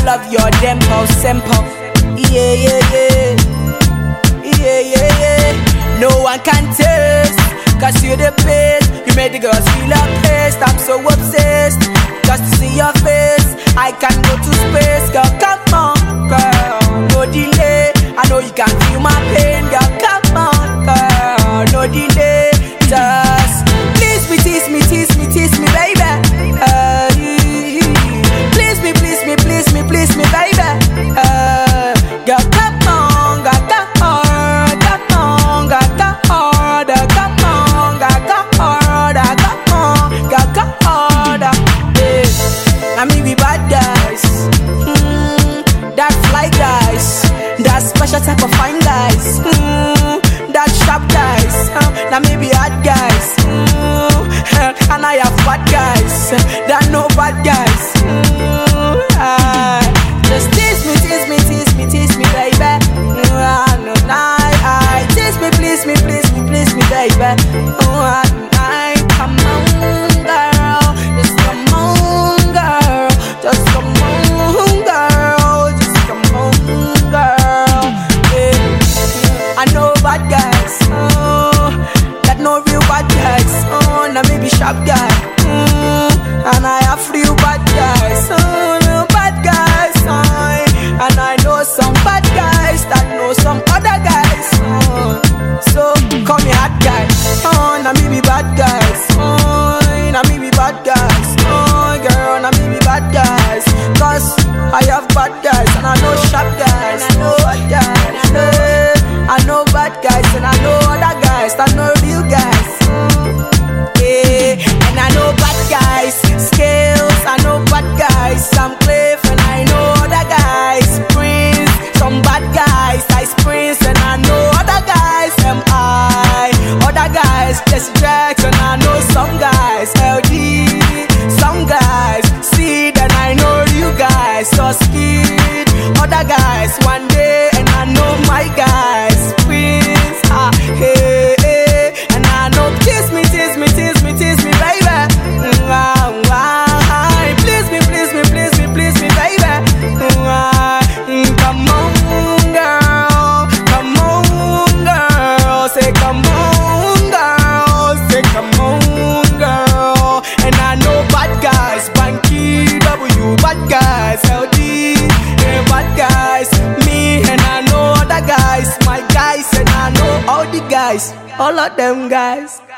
love your dimple, simple. Yeah, yeah, yeah. Yeah, yeah, yeah. No one can taste, cause you're the best. You made the girls feel appeased. I'm so obsessed, just to see your face. I can go to space, girl, come on, girl, no delay. I know you can feel my pain, girl, come on, girl, no delay. Just please me, tease me, tease me, tease me, baby. Please me, please me, please me, please me, baby. Girl, come on, girl, come on, come on, girl, come on, come on, girl, come on, come on, girl, come on. I mean we bad guys, that fly guys, that special type of fine guys, that sharp guys. Now me be hard guys, and I have bad guys, that no bad guys. Just tease me, tease me, tease me, tease me, baby. Tease me, please me, please me, please me, baby. Come on, girl, just come on, girl, just come on, girl, just come on, girl. Yeah. I know bad guys, that no real bad guys. Now me be sharp guy, and I have real bad guys, bad guys. And I know some bad guys that know some other guys. So call me hot guy. Now me be bad guys. Now me be bad guys. Girl, now me be bad guys. Cause I have bad guys and I know sharp guys. I know bad guys. I know bad guys and I know other guys that know real guys. Yeah, and I know bad guys, Scales. I know bad guys, Sam Cliff, and I know other guys, Prince. Some bad guys, Ice Prince, and I know other guys, M.I. Other guys, Jesse Jackson, I know some guys, LG. Some guys, Seed, and I know you guys, so Skid. Other guys, one day, and I know my guys, Prince. Hey, hey, and I know tease me, tease me, tease me, tease me, baby. Please me, please me, please me, please me, baby. Come on, girl, come on, girl. Say come on, girl, say come on, girl. And I know bad guys, Banky W, bad guys, LD, bad guys, me, and I know other guys, my guys, and I know all the guys, all of them guys.